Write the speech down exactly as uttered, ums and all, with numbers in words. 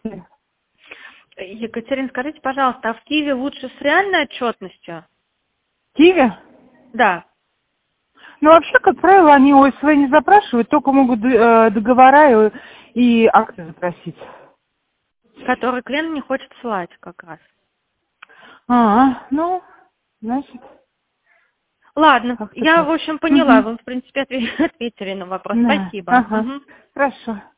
Екатерина, скажите, пожалуйста, а в Киеве лучше с реальной отчетностью? Киеве? Да. Ну, вообще, как правило, они ОСВ не запрашивают, только могут э, договора и, и акты запросить. Который клиент не хочет ссылать как раз. А, ну, значит... Ладно, Как-то я, в так. общем, поняла. Угу. Вы, в принципе, ответили на вопрос. Да. Спасибо. Ага. Мгм. Хорошо.